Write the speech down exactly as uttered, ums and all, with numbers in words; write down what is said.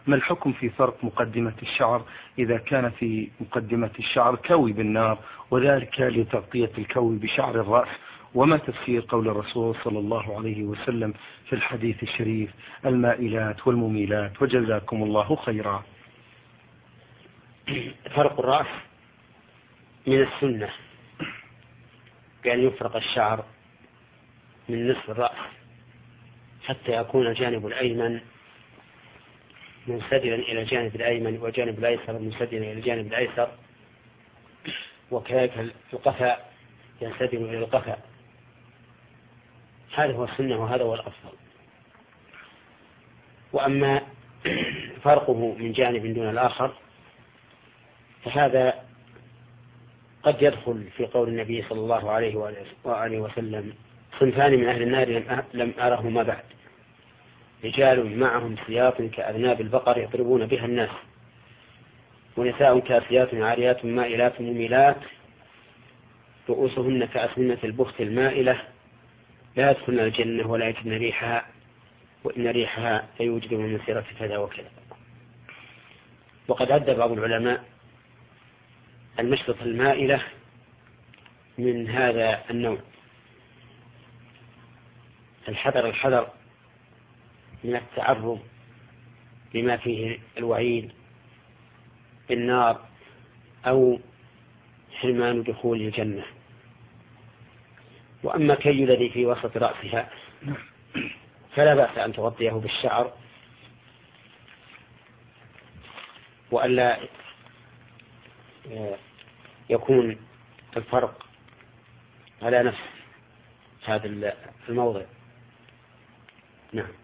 ما الحكم في فرق مقدمة الشعر إذا كان في مقدمة الشعر كوي بالنار وذلك لتغطية الكوي بشعر الرأس؟ وما تفسير قول الرسول صلى الله عليه وسلم في الحديث الشريف المائلات والمميلات؟ وجزاكم الله خيرا. فرق الرأس من السنة بأن يفرق الشعر من نصف الرأس حتى يكون الجانب الأيمن منسدلا إلى الجانب الأيمن والجانب الأيسر منسدلا إلى الجانب الأيسر، وكذلك القفا ينسدل إلى القفا. هذا هو السنة وهذا هو الأفضل. وأما فرقه من جانب دون الآخر فهذا قد يدخل في قول النبي صلى الله عليه وآله وسلم: صنفان من أهل النار لم أرهما بعد، رجال معهم سياط كأذناب البقر يضربون بها الناس، ونساء كاسيات عاريات مائلات مميلات رؤوسهن كأسنمة البخت المائلة لا يدخلن الجنة ولا يجدن ريحها وإن ريحها ليوجد من مسيرة كذا وكذا. وقد عد بعض العلماء المشرط المائلة من هذا النوع. الحذر الحذر من التعرض لما فيه الوعيد بالنار أو حرمان دخول الجنة. وأما كي الذي في وسط رأسها فلا بأس أن تغطيه بالشعر وألا يكون الفرق على نفس هذا الموضع. نعم.